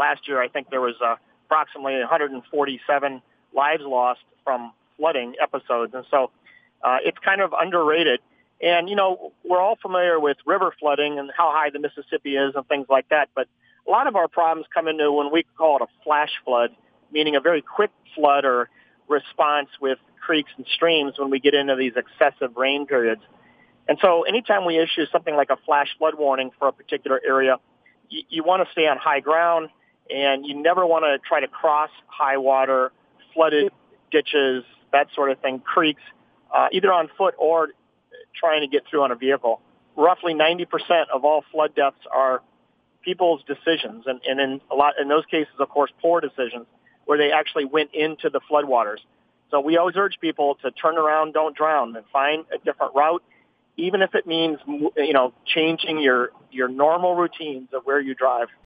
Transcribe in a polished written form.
last year, I think there was approximately 147 lives lost from flooding episodes. And so it's kind of underrated. And, we're all familiar with river flooding and how high the Mississippi is and things like that. But a lot of our problems come into when we call it a flash flood, meaning a very quick flood or response with creeks and streams when we get into these excessive rain periods. And so anytime we issue something like a flash flood warning for a particular area, you want to stay on high ground, and you never want to try to cross high water, flooded ditches, that sort of thing, creeks, either on foot or trying to get through on a vehicle. Roughly 90% of all flood deaths are people's decisions, and in those cases, of course, poor decisions where they actually went into the floodwaters. So we always urge people to turn around, don't drown, and find a different route, even if it means changing your normal routines of where you drive.